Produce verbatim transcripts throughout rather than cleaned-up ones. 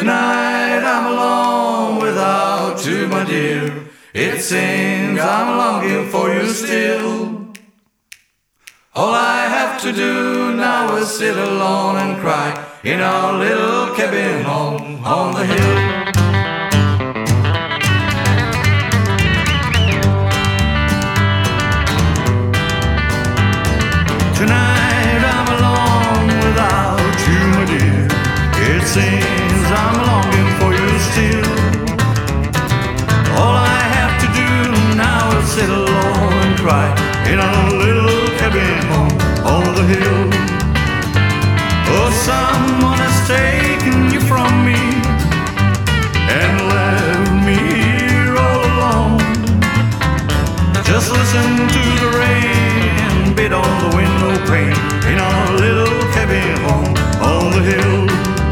Tonight I'm alone without you, my dear. It seems I'm longing for you still. All I have to do now is sit alone and cry in our little cabin home on the hill. Tonight I'm alone without you, my dear. It seems I'm longing for you still. All I have to do now is sit alone and cry in our little cabin home on the hill. Oh, someone has taken you from me and left me here all alone. Just listen to the rain beat on the window pane in our little cabin home on the hill.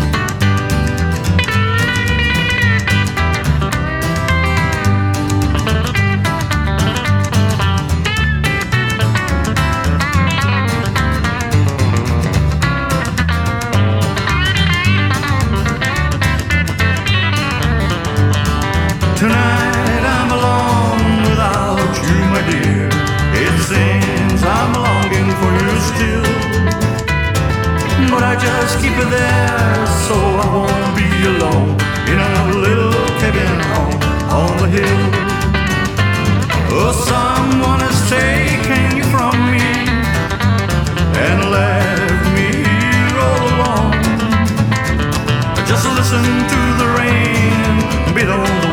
Tonight I'm alone without you, my dear. It seems I'm longing for you still, but I just keep it there so I won't be alone in a little cabin home on the hill. Oh, someone has taken you from me and left me here all alone. Just listen to the rain beat on the